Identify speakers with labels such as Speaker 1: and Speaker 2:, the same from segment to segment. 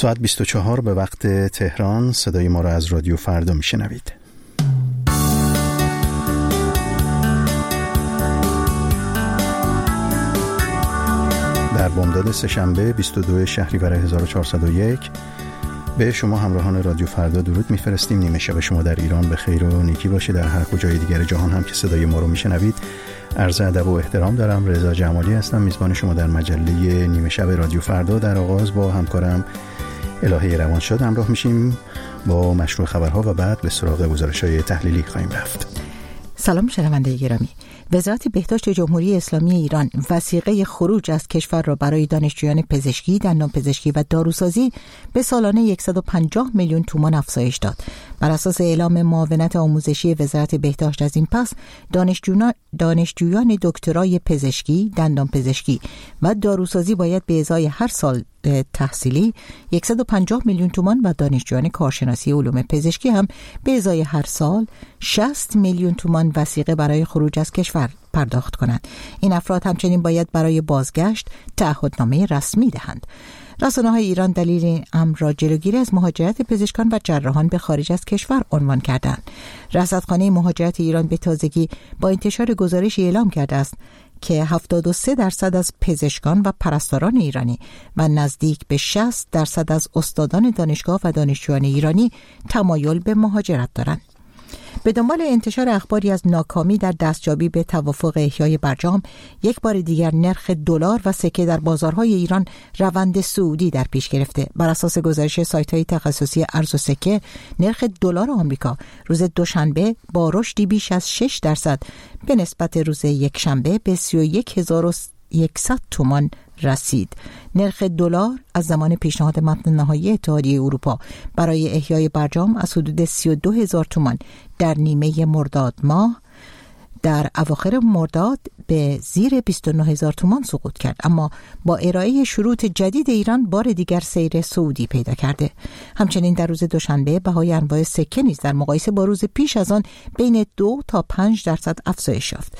Speaker 1: ساعت 24 به وقت تهران. صدای ما را از رادیو فردا میشنوید. در بامداد سه‌شنبه 22 شهریور 1401 به شما همراهان رادیو فردا درود میفرستیم. نیمه شب شما در ایران به خیر و نیکی باشه. در هر کجای دیگر جهان هم که صدای ما رو میشنوید عرض ادب و احترام دارم. رضا جمالی هستم، میزبان شما در مجله نیمه شب رادیو فردا. در آغاز با همکارم الهه روانشاد همراه میشیم با مشروع خبرها و بعد به سراغ گزارش‌های تحلیلی خواهیم رفت.
Speaker 2: سلام شنونده گرامی. وزارت بهداشت جمهوری اسلامی ایران وثیقه خروج از کشور را برای دانشجویان پزشکی، دندانپزشکی و داروسازی به سالانه 150 میلیون تومان افزایش داد. بر اساس اعلام معاونت آموزشی وزارت بهداشت از این پس دانشجویان دکترای پزشکی، دندانپزشکی و داروسازی باید به ازای هر سال تحصیلی 150 میلیون تومان و دانشجویان کارشناسی علوم پزشکی هم به ازای هر سال 60 میلیون تومان وثیقه برای خروج از کشور پرداخت کنند. این افراد همچنین باید برای بازگشت تعهدنامه رسمی دهند. رسانه‌های ایران دلیل این امر را جلوگیری از مهاجرت پزشکان و جراحان به خارج از کشور عنوان کردند. رصدخانه مهاجرت ایران به تازگی با انتشار گزارشی اعلام کرده است که 73% از پزشکان و پرستاران ایرانی و نزدیک به 60% از استادان دانشگاه و دانشجویان ایرانی تمایل به مهاجرت دارند. به دنبال انتشار اخباری از ناکامی در دستیابی به توافق احیای برجام، یک بار دیگر نرخ دلار و سکه در بازارهای ایران روند صعودی در پیش گرفته. بر اساس گزارش سایت‌های تخصصی ارز و سکه، نرخ دلار آمریکا روز دوشنبه با رشدی بیش از 6% به نسبت روز یکشنبه به 31100 تومان رسید. نرخ دلار از زمان پیشنهاد متن نهایی اتحادیه اروپا برای احیای برجام از حدود 32000 تومان در نیمه مرداد ماه در اواخر مرداد به زیر 29000 تومان سقوط کرد، اما با ارائه شروط جدید ایران بار دیگر سیر صعودی پیدا کرده. همچنین در روز دوشنبه بهای انواع سکه نیز در مقایسه با روز پیش از آن بین 2 تا 5% افزایش یافت.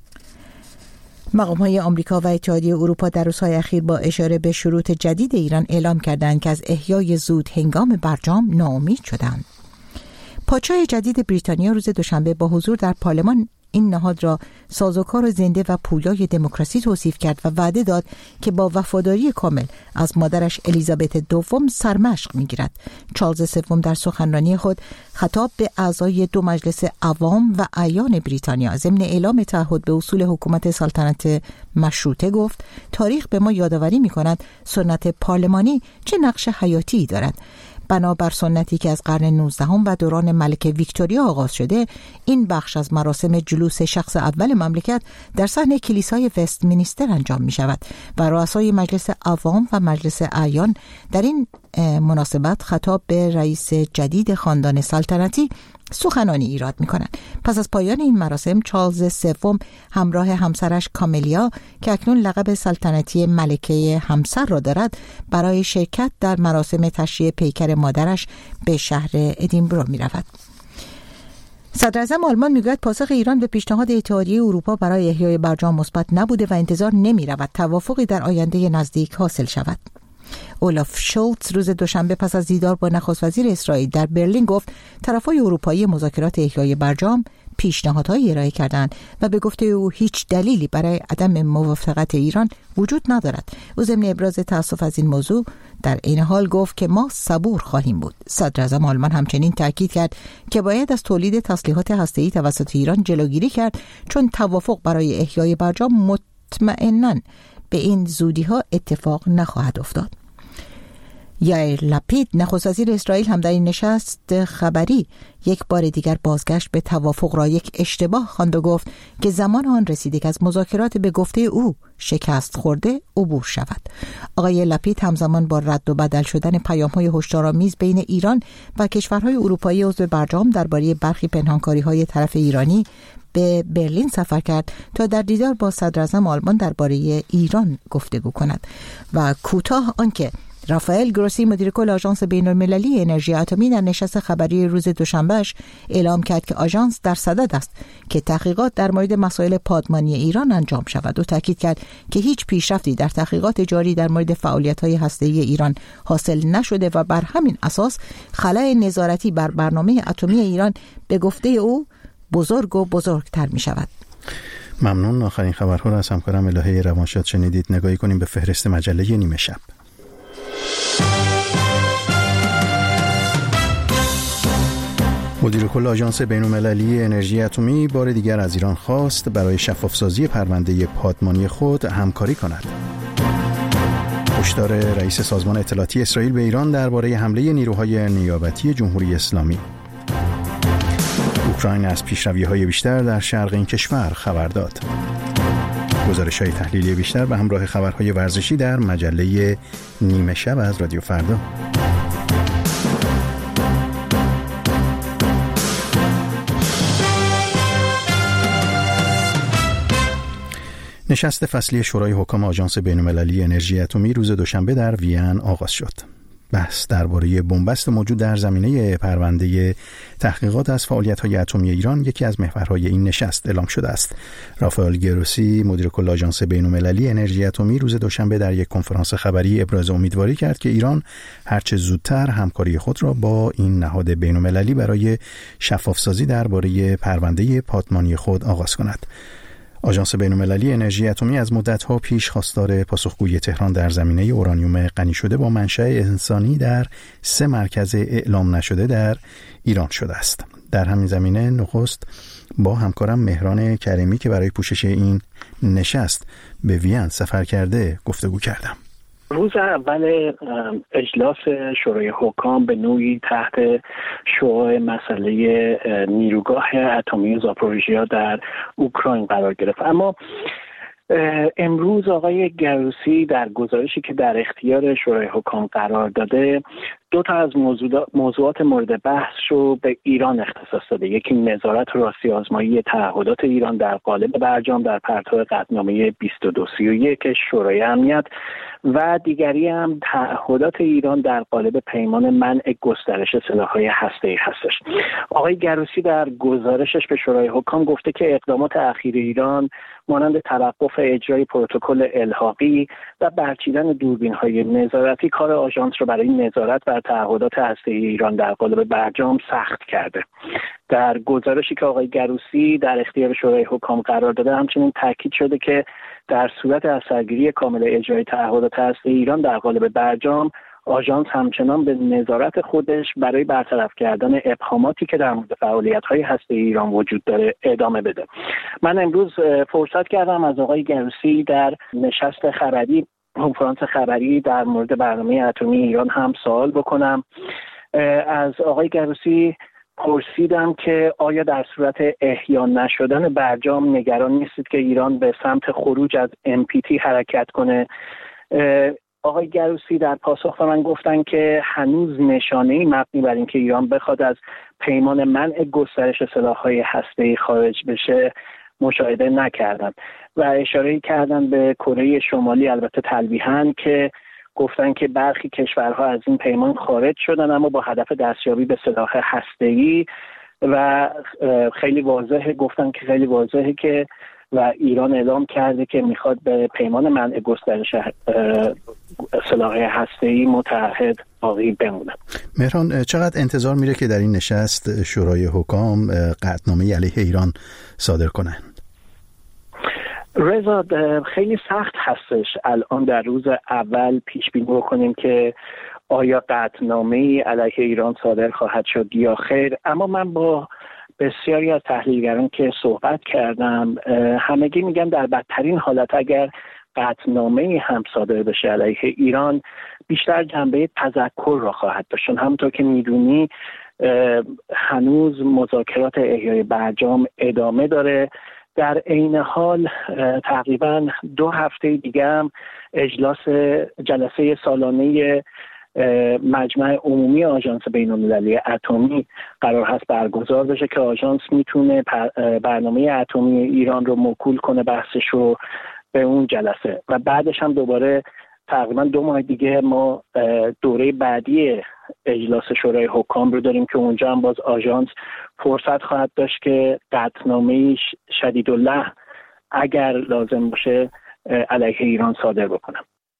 Speaker 2: مقام‌های آمریکا و اتحادیه اروپا در روزهای اخیر با اشاره به شروط جدید ایران اعلام کردند که از احیای زود هنگام برجام ناامید شدند. پادشاه جدید بریتانیا روز دوشنبه با حضور در پارلمان این نهاد را سازوکار زنده و پویای دموکراسی توصیف کرد و وعده داد که با وفاداری کامل از مادرش الیزابت دوم سرمشق می‌گیرد. چارلز سوم در سخنرانی خود خطاب به اعضای دو مجلس عوام و اعیان بریتانیا ضمن اعلام تعهد به اصول حکومت سلطنت مشروطه گفت: تاریخ به ما یادآوری می‌کند سنت پارلمانی چه نقش حیاتی دارد. بنابر سنتی که از قرن 19 و دوران ملکه ویکتوریا آغاز شده، این بخش از مراسم جلوس شخص اول مملکت در صحن کلیسای وستمینستر انجام می شود و رؤسای مجلس عوام و مجلس اعیان در این مناسبت خطاب به رئیس جدید خاندان سلطنتی سخنانی ایراد می کنند. پس از پایان این مراسم، چارلز سوم همراه همسرش کامیلیا که اکنون لقب سلطنتی ملکه همسر را دارد، برای شرکت در مراسم تشییع پیکر مادرش به شهر ادینبرو می رود. صدر اعظم آلمان میگوید پاسخ ایران به پیشنهاد اتحادیه اروپا برای احیای برجام مثبت نبوده و انتظار نمی رود توافقی در آینده نزدیک حاصل شود. اولاف شولتز روز دوشنبه پس از دیدار با نخست وزیر اسرائیل در برلین گفت طرفای اروپایی مذاکرات احیای برجام پیشنهادهایی ارائه کردند و به گفته او هیچ دلیلی برای عدم موافقت ایران وجود ندارد. او ضمن ابراز تأسف از این موضوع در عین حال گفت که ما صبور خواهیم بود. صدر اعظم آلمان همچنین تاکید کرد که باید از تولید تسلیحات هسته‌ای توسط ایران جلوگیری کرد، چون توافق برای احیای برجام مطمئناً به این زودی‌ها اتفاق نخواهد افتاد. یائیر لپید نخست وزیر اسرائیل هم در این نشست خبری یک بار دیگر بازگشت به توافق را یک اشتباه خواند و گفت که زمان آن رسیده که از مذاکرات به گفته او شکست خورده عبور شود. آقای لپید همزمان با رد و بدل شدن پیام‌های هشدارآمیز بین ایران و کشورهای اروپایی عضو برجام درباره برخی پنهانکاری‌های طرف ایرانی به برلین سفر کرد تا در دیدار با صدر اعظم آلمان درباره ایران گفتگو کند و کوتاه آنکه رافائل گروسی مدیر کل آژانس بین‌المللی انرژی اتمی در نشست خبری روز دوشنبهش اعلام کرد که آژانس در صدد است که تحقیقات در مورد مسائل پادمانی ایران انجام شود و تاکید کرد که هیچ پیشرفتی در تحقیقات جاری در مورد فعالیت‌های هسته‌ای ایران حاصل نشده و بر همین اساس خلأ نظارتی بر برنامه اتمی ایران به گفته او بزرگ و بزرگتر می شود.
Speaker 1: ممنون. آخرین خبرها را از همکارم الهه روانشاد شنیدید. نگاهی کنیم به فهرست مجله نیمه شب. مدیر کل آژانس بین‌المللی انرژی اتمی بار دیگر از ایران خواست برای شفافسازی پرونده پادمانی خود همکاری کند. هشدار رئیس سازمان اطلاعاتی اسرائیل به ایران درباره حمله نیروهای نیابتی جمهوری اسلامی. اوکراین از پیشروی‌های بیشتر در شرق این کشور خبر داد. گزارش‌های تحلیلی بیشتر به همراه خبرهای ورزشی در مجله نیمه شب از رادیو فردا. نشست فصلی شورای حکام آژانس بین‌المللی انرژی اتمی روز دوشنبه در وین آغاز شد. بحث درباره بنبست موجود در زمینه پرونده تحقیقات از فعالیت‌های اتمی ایران یکی از محورهای این نشست اعلام شده است. رافائل گروسی مدیر کل آژانس بین‌المللی انرژی اتمی روز دوشنبه در یک کنفرانس خبری ابراز امیدواری کرد که ایران هرچه زودتر همکاری خود را با این نهاد بین‌المللی برای شفافسازی درباره پرونده پادمانی خود آغاز کند. آژانس بین‌المللی انرژی اتمی از مدت‌ها پیش خواستار پاسخگویی تهران در زمینه اورانیوم غنی شده با منشأ انسانی در 3 مرکز اعلام نشده در ایران شده است. در همین زمینه نخست با همکارم مهران کریمی که برای پوشش این نشست به وین سفر کرده گفتگو کردم.
Speaker 3: روز اول اجلاس شورای حکام به نوعی تحت شعاع مسئله نیروگاه اتمی زاپوریژیا در اوکراین قرار گرفت، اما امروز آقای گروسی در گزارشی که در اختیار شورای حکام قرار داده 2 از موضوعات مورد بحث رو به ایران اختصاص داده. یکی نظارت و راستی آزمایی تعهدات ایران در قالب برجام در پرتو قطعنامه 2231 شورای امنیت و دیگری هم تعهدات ایران در قالب پیمان منع گسترش سلاح‌های هسته‌ای هستش. آقای گروسی در گزارشش به شورای حکام گفته که اقدامات اخیر ایران مانند توقف اجرای پروتکل الحاقی و برچیدن دوربین‌های نظارتی کار آژانس را برای نظارت بر تعهدات هسته‌ای ایران در قالب برجام سخت کرده. در گزارشی که آقای گروسی در اختیار شورای حکام قرار داده همچنین تاکید شده که در صورت اثرگیری کامل اجرای تعهدات هسته‌ای ایران در قالب برجام آژانس همچنان به نظارت خودش برای برطرف کردن ابهاماتی که در مورد فعالیت‌های هسته‌ای ایران وجود داره ادامه بده. من امروز فرصت کردم از آقای گروسی در نشست خبری کنفرانس خبری در مورد برنامه اتمی ایران هم سوال بکنم. از آقای گروسی پرسیدم که آیا در صورت احیا نشدن برجام نگران نیستید که ایران به سمت خروج از NPT حرکت کنه؟ آقای گروسی در پاسخ به من گفتن که هنوز نشانه‌ای مبنی بر اینکه ایران بخواد از پیمان منع گسترش سلاح‌های هسته‌ای خارج بشه مشاهده نکردن و اشاره کردن به کره شمالی، البته تلویحاً، که گفتن که برخی کشورها از این پیمان خارج شدن اما با هدف دستیابی به سلاح هسته‌ای و خیلی واضحه که و ایران اعلام کرده که میخواد به پیمان منع گسترش سلاح هسته‌ای متعهد باقی بمونه.
Speaker 1: مهران، چقدر انتظار میره که در این نشست شورای حکام قطعنامه علیه ایران صادر کنند؟
Speaker 3: رضا، خیلی سخت هستش الان در روز اول پیش بینی بکنیم که آیا قطعنامه علیه ایران صادر خواهد شد یا خیر، اما من با بسیاری از تحلیلگران که صحبت کردم همگی میگن در بدترین حالت اگر قطعنامه هم صادر بشه علیه ایران بیشتر جنبه تذکر را خواهد داشت. همونطور که میدونی هنوز مذاکرات احیای برجام ادامه داره. در عین حال تقریبا 2 هفته دیگه هم جلسه سالانه مجمع عمومی آژانس بین‌المللی اتمی قرار هست برگزار بشه که آژانس میتونه برنامه اتمی ایران رو موکول کنه بحثش رو به اون جلسه و بعدش هم دوباره تقریبا 2 ماه دیگه ما دوره بعدی اجلاس شورای حکام رو داریم که اونجا هم باز آژانس فرصت خواهد داشت که قطعنامه شدیدالله اگر لازم باشه علیه ایران صادر بکنه.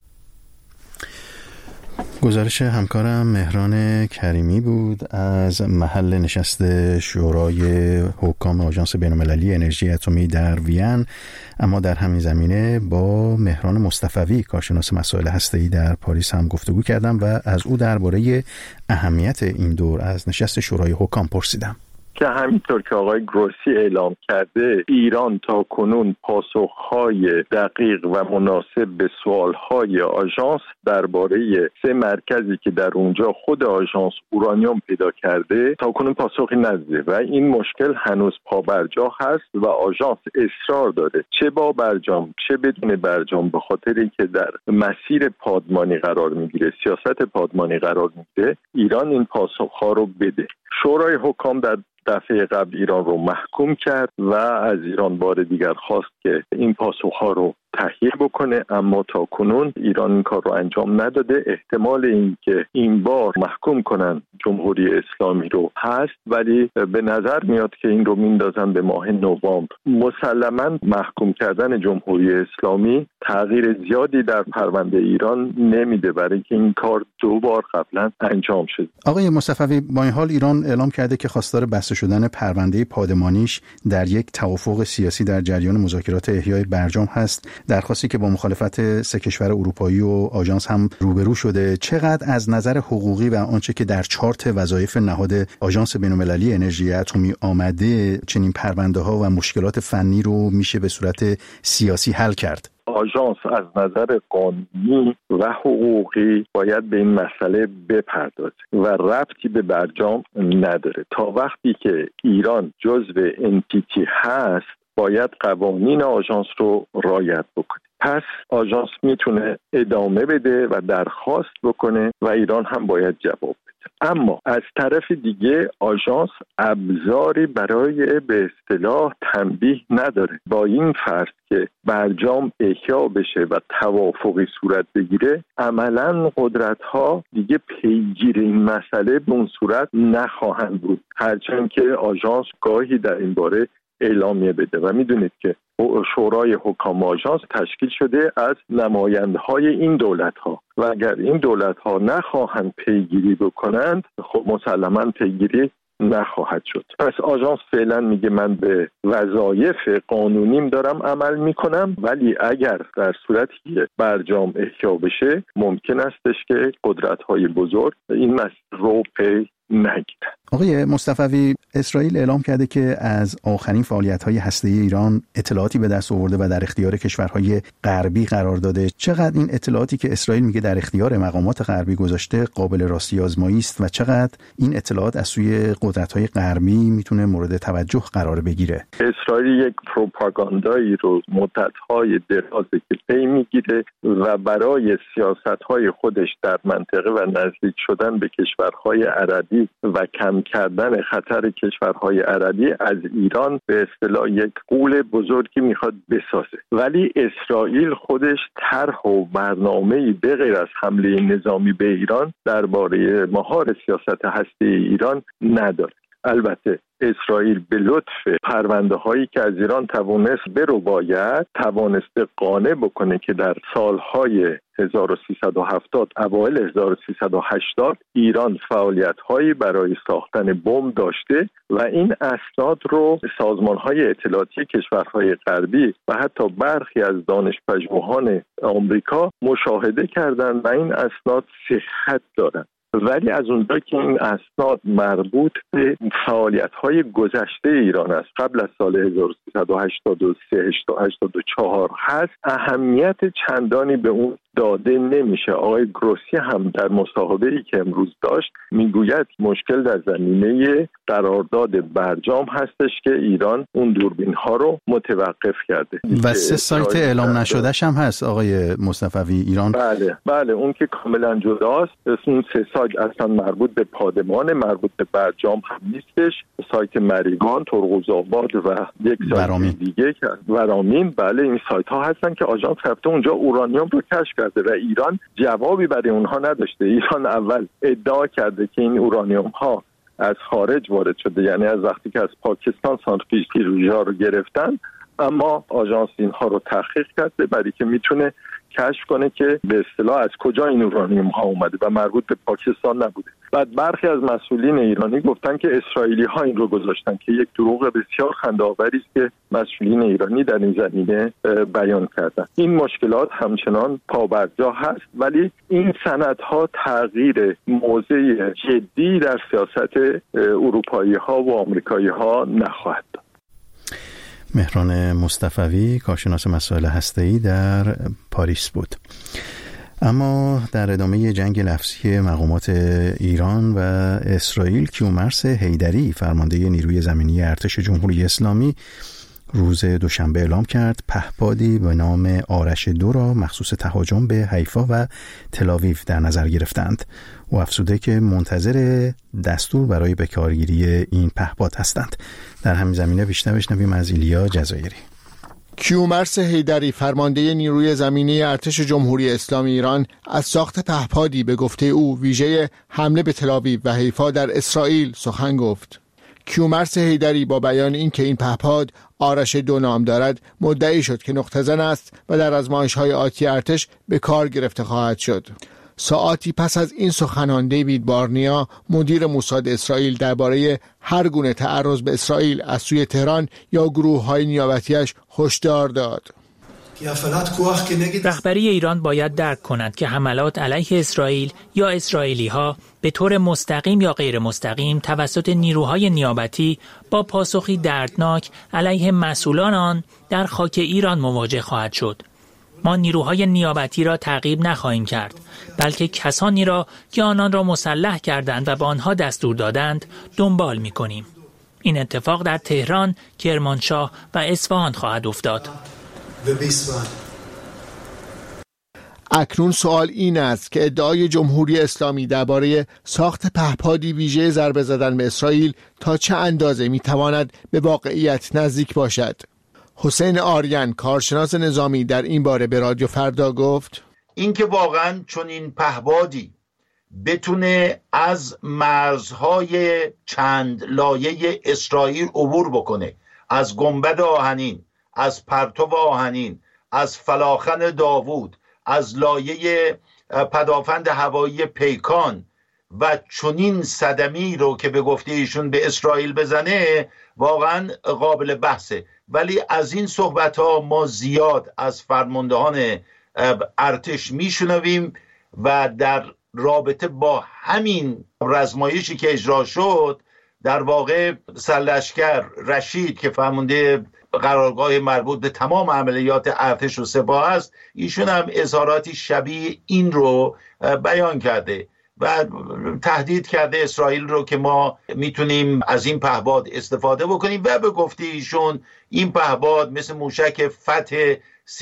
Speaker 1: گزارش همکارم مهران کریمی بود از محل نشست شورای حکام آژانس بین‌المللی انرژی اتمی در وین. اما در همین زمینه با مهران مصطفوی کارشناس مسائل هسته‌ای در پاریس هم گفتگو کردم و از او درباره اهمیت این دور از نشست شورای حکام پرسیدم.
Speaker 4: که همینطور که آقای گروسی اعلام کرده، ایران تا کنون پاسخهای دقیق و مناسب به سوالهای آژانس درباره 3 مرکزی که در اونجا خود آژانس اورانیوم پیدا کرده تا کنون پاسخی نداده و این مشکل هنوز پابرجا هست و آژانس اصرار داره چه با برجام چه بدون برجام، به خاطر اینکه در مسیر پادمانی قرار میگیره، سیاست پادمانی قرار میگیره، ایران این پاسخها رو بده. شورای حکام در دفعه قبل ایران رو محکوم کرد و از ایران بار دیگر خواست که این پاسخها رو تهیه بکنه، اما تا کنون ایران این کار رو انجام نداده. احتمال این که این بار محکوم کنن جمهوری اسلامی رو هست، ولی به نظر میاد که این رو میندازن به ماه نوامبر. مسلماً محکوم کردن جمهوری اسلامی تغییر زیادی در پرونده ایران نمیده، برای اینکه این کار 2 بار قبلا انجام شد.
Speaker 1: آقای مصطفی، با این حال ایران اعلام کرده که خواستار بسته شدن پرونده پادمانیش در یک توافق سیاسی در جریان مذاکرات احیای برجام هست، درخواستی که با مخالفت 3 کشور اروپایی و آژانس هم روبرو شده. چقدر از نظر حقوقی و آنچه که در چارت وظایف نهاد آژانس بین‌المللی انرژی اتمی آمده چنین پرونده‌ها و مشکلات فنی رو میشه به صورت سیاسی حل کرد؟
Speaker 4: آژانس از نظر قانونی و حقوقی باید به این مسئله بپردازه و ربطی به برجام نداره. تا وقتی که ایران جزو انتیتی هست باید قوانین آژانس رو رعایت بکنه. پس آژانس میتونه ادامه بده و درخواست بکنه و ایران هم باید جواب بده. اما از طرف دیگه آژانس ابزاری برای به اصطلاح تنبیه نداره. با این فرض که برجام احیا بشه و توافقی صورت بگیره، عملاً قدرت‌ها دیگه پیگیر این مسئله به اون صورت نخواهند بود، هرچند که آژانس گاهی در این باره اعلامیه بده. و میدونید که شورای حکام آژانس تشکیل شده از نمایندهای این دولت‌ها و اگر این دولت‌ها نخواهند پیگیری بکنند، خب مسلماً پیگیری نخواهد شد. پس آژانس فعلا میگه من به وظایف قانونیم دارم عمل میکنم، ولی اگر در صورتی که برجام احیا بشه ممکن استش که قدرت‌های بزرگ این مسئله رو پی نگیرن.
Speaker 1: آقای مصطفی، اسرائیل اعلام کرده که از آخرین فعالیت‌های هسته‌ای ایران اطلاعاتی به دست آورده و در اختیار کشورهای غربی قرار داده. چقدر این اطلاعاتی که اسرائیل میگه در اختیار مقامات غربی گذاشته قابل راستی آزمایی است و چقدر این اطلاعات از سوی قدرت‌های غربی میتونه مورد توجه قرار بگیره؟
Speaker 4: اسرائیل یک پروپاگاندایی رو مدت‌های درازی که پی میگیره و برای سیاست‌های خودش در منطقه و نزدیک شدن به کشورهای عربی و کم کردن خطر کشورهای عربی از ایران به اصطلاح یک غول بزرگی میخواد بسازه. ولی اسرائیل خودش طرح و برنامه‌ای به غیر از حمله نظامی به ایران درباره مهار سیاست هسته‌ای ایران نداره. البته اسرائیل به لطف پرونده هایی که از ایران توانسته قانع بکنه که در سالهای 1370 اوایل 1380 ایران فعالیت هایی برای ساختن بمب داشته و این اسناد رو سازمان های اطلاعاتی کشورهای غربی و حتی برخی از دانشپژوهان آمریکا مشاهده کردند و این اسناد صحت دارند. ولی از اونجا که این اسناد مربوط به فعالیت‌های گذشته ایران است، قبل از سال 1383-84 هست، اهمیت چندانی به اون داده نمیشه. آقای گروسی هم در مصاحبه‌ای که امروز داشت میگوید مشکل در زمینه قرارداد برجام هستش که ایران اون دوربین‌ها رو متوقف کرده
Speaker 1: و 3 سایت اعلام نشدهش هم هست آقای مصطفی ایران.
Speaker 4: بله اون که کاملا جداست. اون 3 سایت اصلا مربوط به پادمان، مربوط به برجام هم نیستش. سایت مریگان، ترقوزآباد و یک سایت دیگه که ورامین. بله این سایت ها هستن که آژانس رفته اونجا اورانیوم رو کشف کرده و ایران جوابی برای اونها نداشته. ایران اول ادعا کرده که این اورانیوم ها از خارج وارد شده، یعنی از وقتی که از پاکستان سانتریفیوژها رو گرفتن، اما آژانس اینها رو تحقیق کرده برای که میتونه کشف کنه که به اصطلاح از کجا این اورانیوم ها اومده و مربوط به پاکستان نبوده. بعد برخی از مسئولین ایرانی گفتن که اسرائیلی ها این رو گذاشتن که یک دروغ بسیار خنده‌آوری است که مسئولین ایرانی در این زمینه بیان کردن. این مشکلات همچنان پابرجا هست، ولی این سندها تغییر موضع جدی در سیاست اروپایی ها و آمریکایی ها نخواهد داد.
Speaker 1: مهران مصطفوی، کارشناس مسائل هسته‌ای در پاریس بود. اما در ادامه جنگ لفظی مقامات ایران و اسرائیل، کیومرث حیدری، فرمانده نیروی زمینی ارتش جمهوری اسلامی، روز دوشنبه اعلام کرد پهپادی به نام آرش 2 را مخصوص تهاجم به حیفا و تل‌آویو در نظر گرفتند. او افزوده که منتظر دستور برای بکارگیری این پهپاد هستند. در همین زمینه بیشتر بشنویم از ایلیا جزایری.
Speaker 5: کیومرث حیدری، فرمانده نیروی زمینی ارتش جمهوری اسلامی ایران، از ساخت پهپادی به گفته او ویژه حمله به تل‌آویو و حیفا در اسرائیل سخن گفت. کیومرث حیدری با بیان این که این پهپاد آرش 2 نام دارد مدعی شد که نقطه زن است و در آزمایش‌های آتی ارتش به کار گرفته خواهد شد. ساعاتی پس از این سخنان دیوید بارنیا، مدیر موساد اسرائیل، درباره هر گونه تعرض به اسرائیل از سوی تهران یا گروه‌های نیابتی‌اش هشدار داد.
Speaker 6: رهبری ایران باید درک کند که حملات علیه اسرائیل یا اسرائیلی‌ها به طور مستقیم یا غیر مستقیم توسط نیروهای نیابتی با پاسخی دردناک علیه مسئولان آن در خاک ایران مواجه خواهد شد. ما نیروهای نیابتی را تعقیب نخواهیم کرد، بلکه کسانی را که آنان را مسلح کردند و به آنها دستور دادند دنبال می‌کنیم. این اتفاق در تهران، کرمانشاه و اصفهان خواهد افتاد.
Speaker 5: اکنون سوال این است که ادعای جمهوری اسلامی درباره ساخت پهپادی ویژه ضربه زدن به اسرائیل تا چه اندازه میتواند به واقعیت نزدیک باشد؟ حسین آریان، کارشناس نظامی، در این باره به رادیو فردا گفت:
Speaker 7: اینکه واقعا چون این پهپادی بتونه از مرزهای چند لایه اسرائیل عبور بکنه، از گنبد آهنین، از پرتو آهنین، از فلاخن داوود، از لایه پدافند هوایی پیکان و چنین صدمی رو که به گفته ایشون به اسرائیل بزنه، واقعا قابل بحثه. ولی از این صحبت ها ما زیاد از فرماندهان ارتش میشنویم و در رابطه با همین رزمایشی که اجرا شد، در واقع سرلشکر رشید که فرمانده قرارگاه مربوط به تمام عملیات ارتش و سپاه است، ایشون هم اظهاراتی شبیه این رو بیان کرده و تهدید کرده اسرائیل رو که ما میتونیم از این پهپاد استفاده بکنیم و به گفته ایشون این پهپاد مثل موشک فتح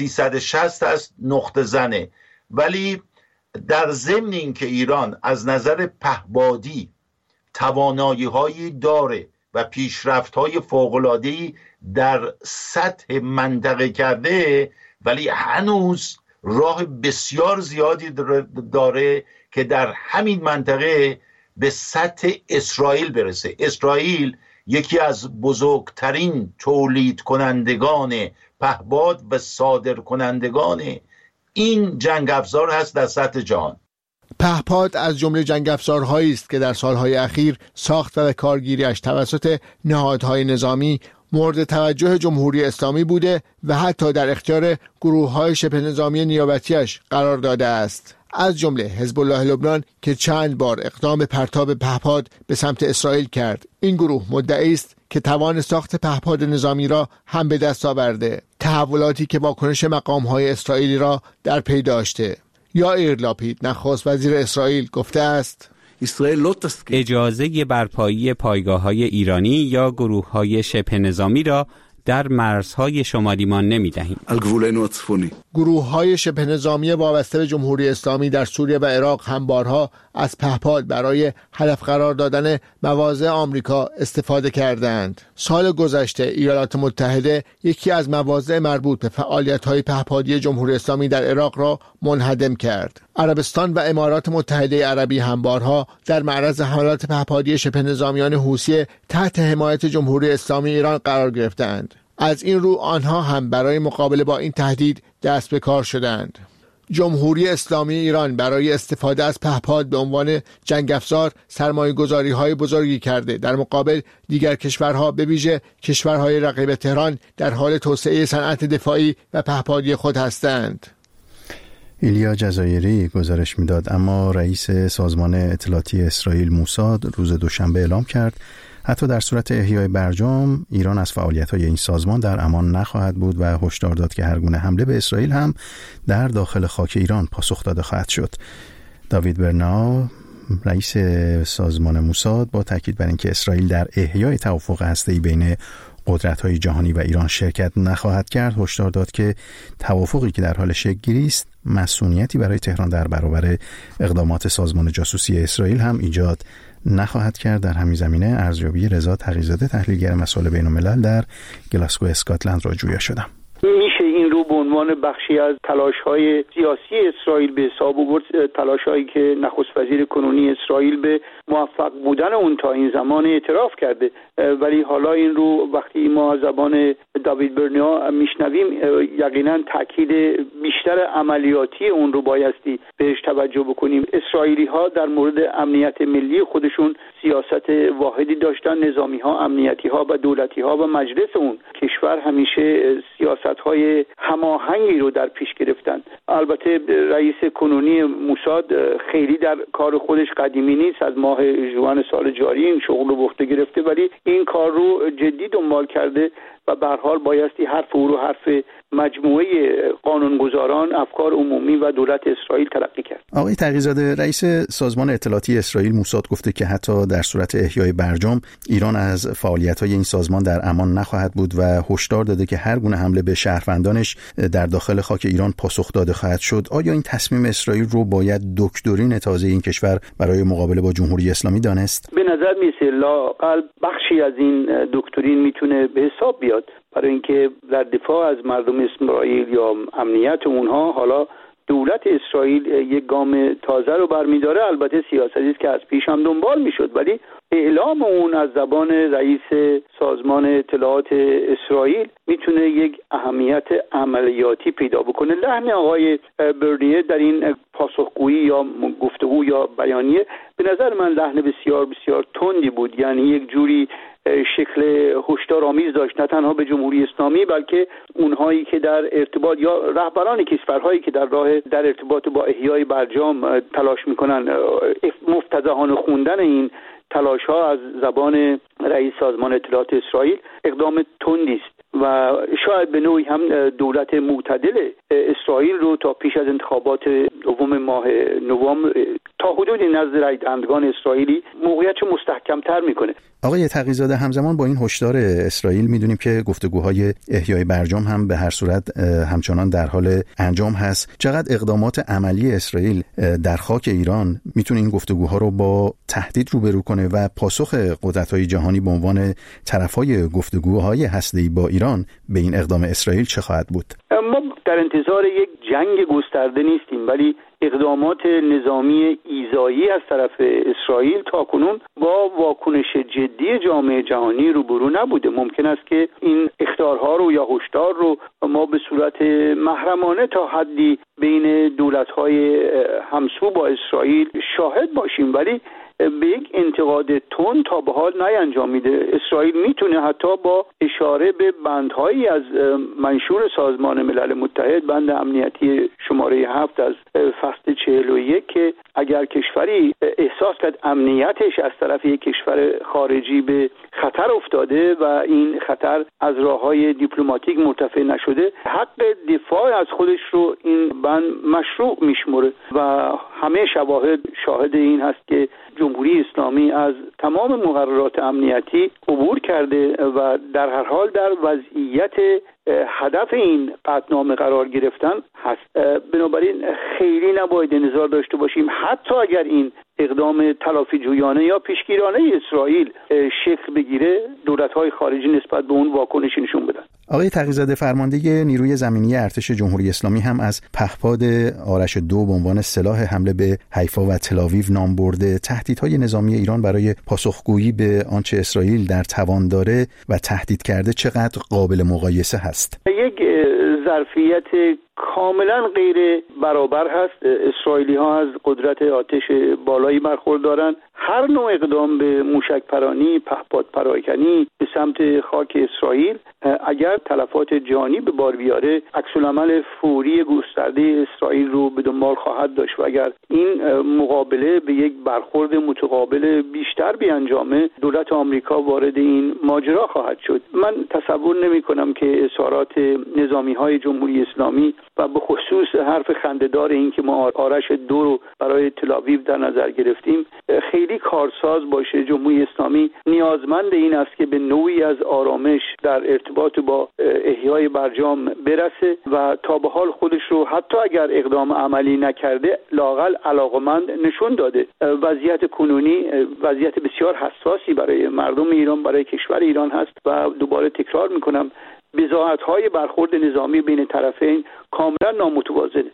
Speaker 7: 360 است، نقطه زنه. ولی در ضمن این که ایران از نظر پهپادی توانایی‌هایی داره و پیشرفت‌های فوق‌العاده‌ای در سطح منطقه کرده، ولی هنوز راه بسیار زیادی داره که در همین منطقه به سطح اسرائیل برسه. اسرائیل یکی از بزرگترین تولید کنندگان پهپاد و صادر کنندگان این جنگ افزار هست در سطح جهان.
Speaker 5: پهپاد از جمله جنگ افزارهایی است که در سالهای اخیر ساخت و کارگیریش توسط نهادهای نظامی مورد توجه جمهوری اسلامی بوده و حتی در اختیار گروه‌های شبه نظامی نیابتیش قرار داده است، از جمله حزب الله لبنان که چند بار اقدام پرتاب پهپاد به سمت اسرائیل کرد. این گروه مدعی است که توان ساخت پهپاد نظامی را هم به دست آورده، تحولاتی که واکنش مقام‌های اسرائیلی را در پی داشته. یائیر لاپید، نخست وزیر اسرائیل، گفته است:
Speaker 8: اجازه برپایی پایگاه‌های ایرانی یا گروه‌های شبه نظامی را در مرزهای شمالی ما نمی‌دهیم.
Speaker 5: گروه‌های شبه نظامی وابسته به جمهوری اسلامی در سوریه و عراق هم بارها از پهپاد برای هدف قرار دادن مواضع آمریکا استفاده کردند. سال گذشته ایالات متحده یکی از مواضع مربوط به فعالیت‌های پهپادی جمهوری اسلامی در عراق را منهدم کرد. عربستان و امارات متحده عربی هم بارها در معرض حملات پهپادی شبه نظامیان حوثی تحت حمایت جمهوری اسلامی ایران قرار گرفتند. از این رو آنها هم برای مقابله با این تهدید دست به کار شدند. جمهوری اسلامی ایران برای استفاده از پهپاد به عنوان جنگ افزار سرمایه‌گذاری‌های بزرگی کرده. در مقابل دیگر کشورها به ویژه کشورهای رقیب تهران در حال توسعه صنعت دفاعی و پهپادی خود هستند.
Speaker 1: ایلیا جزایری گزارش میداد. اما رئیس سازمان اطلاعاتی اسرائیل موساد روز دوشنبه اعلام کرد حتی در صورت احیای برجام ایران از فعالیت‌های این سازمان در امان نخواهد بود و هشدار داد که هر گونه حمله به اسرائیل هم در داخل خاک ایران پاسخ داده خواهد شد. داوید برنا رئیس سازمان موساد با تاکید بر اینکه اسرائیل در احیای توافق هسته‌ای بین قدرت‌های جهانی و ایران شرکت نخواهد کرد، هشدار داد که توافقی که در حال شکل‌گیری است مسئولیتی برای تهران در برابر اقدامات سازمان جاسوسی اسرائیل هم ایجاد نخواهد کرد. در همین زمینه ارزیابی رضا تقی‌زاده تحلیلگر مسائل بین‌الملل در گلاسگو اسکاتلند را جویا شدم.
Speaker 9: میشه این رو به عنوان بخشی از تلاش‌های سیاسی اسرائیل به حساب آورد، تلاش‌هایی که نخست وزیر کنونی اسرائیل به موفق بودن اون تا این زمان اعتراف کرده، ولی حالا این رو وقتی ما از زبان داوید برنا میشنویم یقینا تاکید بیشتر عملیاتی اون رو بایستی بهش توجه بکنیم. اسرائیلی‌ها در مورد امنیت ملی خودشون سیاست واحدی داشتن، نظامی‌ها، امنیتی‌ها و دولتی‌ها و مجلس اون کشور همیشه سیاست‌های هماهنگی رو در پیش گرفتن. البته رئیس کنونی موساد خیلی در کار خودش قدیمی نیست، از ماه ژوئن سال جاری این شغل رو به عهده گرفته، ولی این کار رو جدی دنبال کرده و به هر حال بایستی حرف او رو حرف مجموعه قانونگذاران، افکار عمومی و دولت اسرائیل تلقی کرد.
Speaker 1: آقای تقی‌زاده، رئیس سازمان اطلاعاتی اسرائیل موساد گفته که حتی در صورت احیای برجام ایران از فعالیت‌های این سازمان در امان نخواهد بود و هشدار داده که هر گونه حمله به شهروندانش در داخل خاک ایران پاسخ داده خواهد شد. آیا این تصمیم اسرائیل رو باید دکترین تازه این کشور برای مقابله با جمهوری اسلامی دانست؟
Speaker 9: به نظر میسه لااقل بخشی از این دکترین میتونه به حساب بیاد، برای اینکه در دفاع از مردم اسرائیل یا امنیت اونها حالا دولت اسرائیل یک گام تازه رو برمی‌داره. البته سیاستی است که از پیش هم دنبال میشد، ولی اعلام اون از زبان رئیس سازمان اطلاعات اسرائیل میتونه یک اهمیت عملیاتی پیدا بکنه. لحن آقای برنیه در این پاسخگویی یا گفتگو یا بیانیه به نظر من لحن بسیار بسیار تندی بود، یعنی یک جوری شکل هشدارآمیز داشت، نه تنها به جمهوری اسلامی بلکه اونهایی که در ارتباط یا رهبران کشورهایی که در ارتباط با احیای برجام تلاش میکنن. مفتضحانه خوندن این تلاش ها از زبان رئیس سازمان اطلاعات اسرائیل اقدام تندی است و شاید به نوعی هم دولت معتدل اسرائیل رو تا پیش از انتخابات دوم ماه نوامبر تا حدودی نزد رای دهندگان اسرائیلی موقعیتش مستحکم‌تر میکنه.
Speaker 1: آقای تقی‌زاده، همزمان با این هشدار اسرائیل میدونیم که گفتگوهای احیای برجام هم به هر صورت همچنان در حال انجام هست. چقدر اقدامات عملی اسرائیل در خاک ایران میتونه این گفتگوها رو با تهدید روبرو کنه و پاسخ قدرت‌های جهانی به عنوان طرفای گفتگوهای هسته‌ای با ایران به این اقدام اسرائیل چه خواهد بود؟
Speaker 9: ما در انتظار یک جنگ گسترده نیستیم، ولی اقدامات نظامی ایذایی از طرف اسرائیل تاکنون با واکنش جدی جامعه جهانی روبرو نبوده. ممکن است که این اخطارها رو یا هشدار رو ما به صورت محرمانه تا حدی بین دولت‌های همسو با اسرائیل شاهد باشیم، ولی به یک انتقاد تند تا به حال نینجامیده. اسرائیل میتونه حتی با اشاره به بندهایی از منشور سازمان ملل متحد، بند امنیتی شماره 7 از فصل 41 که اگر کشوری احساس کرد امنیتش از طرف یک کشور خارجی به خطر افتاده و این خطر از راه‌های دیپلماتیک مرتفع نشده، حق دفاع از خودش رو این بند مشروع میشمره و همه شواهد شاهد این هست که جمهوری اسلامی از تمام مقررات امنیتی عبور کرده و در هر حال در وضعیت هدف این قطعنامه قرار گرفتن هست. بنابراین خیلی نباید انتظار داشته باشیم حتی اگر این اقدام تلافی جویانه یا پیشگیرانه اسرائیل شکل بگیره، دولت‌های خارجی نسبت به اون واکنشی نشون بدن.
Speaker 1: آقای تقی‌زاده، فرمانده نیروی زمینی ارتش جمهوری اسلامی هم از پهپاد آرش 2 به عنوان سلاح حمله به حیفا و تل‌آویو نام برده. تهدیدهای نظامی ایران برای پاسخگویی به آنچه اسرائیل در توان داره و تهدید کرده چقدر قابل مقایسه هست؟
Speaker 9: یک ظرفیت کاملا غیر برابر هست. اسرائیلی ها از قدرت آتش بالایی برخوردارند. هر نوع اقدام به موشک پرانی، پهپاد پراکنی به سمت خاک اسرائیل اگر تلفات جانی به بار بیاره، عکس‌العمل فوری گسترده اسرائیل رو به دنبال خواهد داشت و اگر این مقابله به یک برخورد متقابل بیشتر بیانجامه، دولت آمریکا وارد این ماجرا خواهد شد. من تصور نمی کنم که اظهارات نظامی های جمهوری اسلامی و به خصوص حرف خنده‌دار این که ما آرش 2 رو برای تل‌آویو در نظر گرفتیم خیلی کارساز باشه. جمهوری اسلامی نیازمند این است که به نوعی از آرامش در ارتباط با احیای برجام برسه و تا به حال خودش رو حتی اگر اقدام عملی نکرده لااقل علاقمند نشون داده. وضعیت کنونی وضعیت بسیار حساسی برای مردم ایران، برای کشور ایران هست و دوباره تکرار میکنم بضاعت‌های برخورد نظامی بین طرفین کاملا نامتوازنه.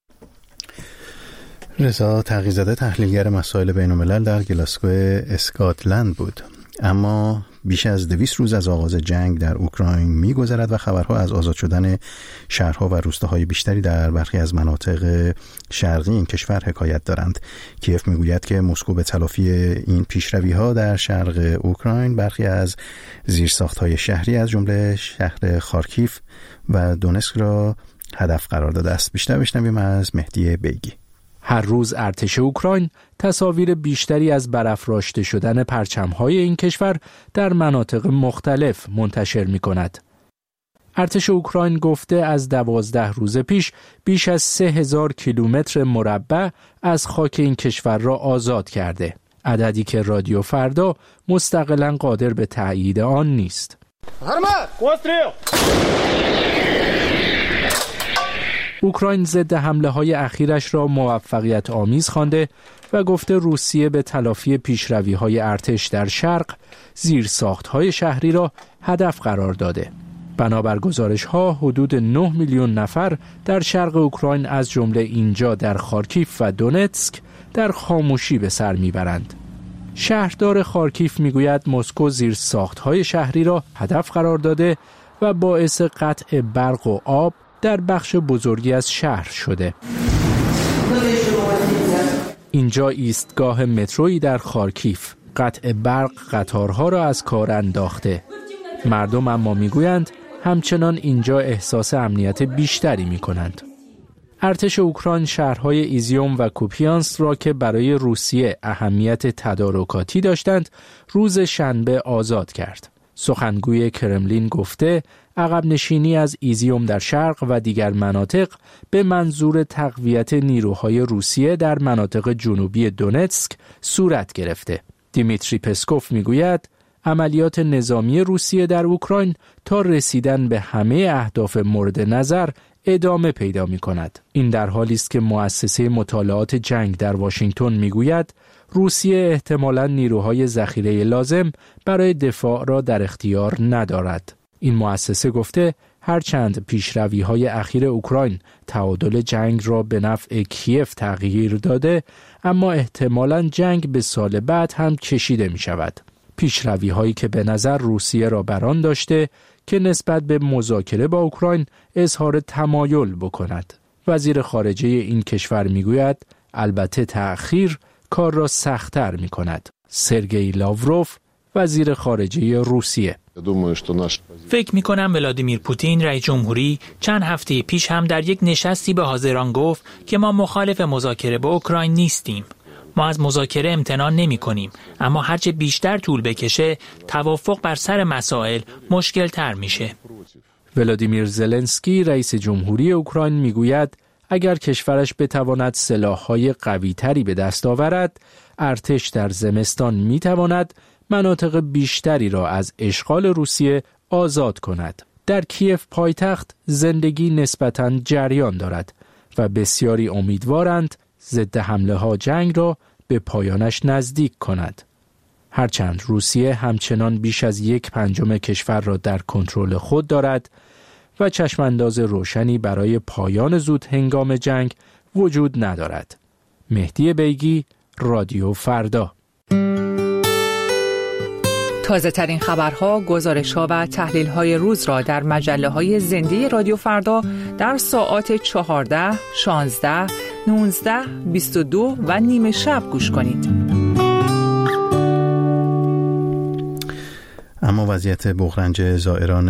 Speaker 1: رضا تقی‌زاده، تحلیلگر مسائل بین‌الملل در گلاسگو اسکاتلند بود. اما بیش از 200 روز از آغاز جنگ در اوکراین می‌گذرد و خبرها از آزاد شدن شهرها و روستاهای بیشتری در برخی از مناطق شرقی این کشور حکایت دارند. کیف میگوید که مسکو به تلافی این پیشروی‌ها در شرق اوکراین برخی از زیرساخت‌های شهری از جمله شهر خارکیف و دونسک را هدف قرار داده است. بیشتر بشنویم از مهدی بیگی.
Speaker 10: هر روز ارتش اوکراین تصاویر بیشتری از برافراشته شدن پرچم‌های این کشور در مناطق مختلف منتشر می‌کند. ارتش اوکراین گفته از 12 روز پیش بیش از 3000 کیلومتر مربع از خاک این کشور را آزاد کرده. عددی که رادیو فردا مستقلاً قادر به تأیید آن نیست. اوکراین ضد حمله‌های اخیرش را موفقیت آمیز خوانده و گفته روسیه به تلافی پیشروی‌های ارتش در شرق زیرساخت‌های شهری را هدف قرار داده. بنابر گزارش‌ها حدود 9 میلیون نفر در شرق اوکراین از جمله اینجا در خارکیف و دونتسک در خاموشی به سر میبرند. شهردار خارکیف میگوید مسکو زیرساخت‌های شهری را هدف قرار داده و باعث قطع برق و آب در بخش بزرگی از شهر شده. اینجا ایستگاه مترویی در خارکیف. قطع برق قطارها را از کار انداخته. مردم اما میگویند همچنان اینجا احساس امنیت بیشتری میکنند. ارتش اوکراین شهرهای ایزیوم و کوپیانس را که برای روسیه اهمیت تدارکاتی داشتند روز شنبه آزاد کرد. سخنگوی کرملین گفته عقب نشینی از ایزیوم در شرق و دیگر مناطق به منظور تقویت نیروهای روسیه در مناطق جنوبی دونتسک صورت گرفته. دیمیتری پسکوف میگوید عملیات نظامی روسیه در اوکراین تا رسیدن به همه اهداف مورد نظر ادامه پیدا می کند. این در حالی است که مؤسسه مطالعات جنگ در واشنگتن می گوید روسیه احتمالاً نیروهای ذخیره لازم برای دفاع را در اختیار ندارد. این مؤسسه گفته هرچند پیشروی‌های اخیر اوکراین تعادل جنگ را به نفع کیف تغییر داده، اما احتمالاً جنگ به سال بعد هم کشیده می شود. پیشروی‌هایی که به نظر روسیه را بران داشته که نسبت به مذاکره با اوکراین اظهار تمایل بکند. وزیر خارجه این کشور میگوید البته تأخیر کار را سخت‌تر می‌کند. سرگئی لاوروف، وزیر خارجه روسیه.
Speaker 6: فکر می‌کنم ولادیمیر پوتین رئیس جمهوری چند هفته پیش هم در یک نشستی به حاضران گفت که ما مخالف مذاکره با اوکراین نیستیم. ما از مذاکره امتناع نمی‌کنیم، اما هرچه بیشتر طول بکشه توافق بر سر مسائل مشکل‌تر میشه.
Speaker 10: ولادیمیر زلنسکی رئیس جمهوری اوکراین میگوید اگر کشورش بتواند سلاح‌های قوی‌تری به دست آورد، ارتش در زمستان می‌تواند مناطق بیشتری را از اشغال روسیه آزاد کند. در کیف پایتخت زندگی نسبتاً جریان دارد و بسیاری امیدوارند ضد حمله ها جنگ را به پایانش نزدیک کند. هرچند روسیه همچنان بیش از 1/5 کشور را در کنترل خود دارد و چشمانداز روشنی برای پایان زود هنگام جنگ وجود ندارد. مهدی بیگی، رادیو فردا.
Speaker 11: تازه ترین خبرها، گزارش‌ها و تحلیل‌های روز را در مجله‌های زنده رادیو فردا در ساعات 14، 16، 19، 22 و نیمه شب گوش کنید.
Speaker 1: اما وضعیت بغرنج زائران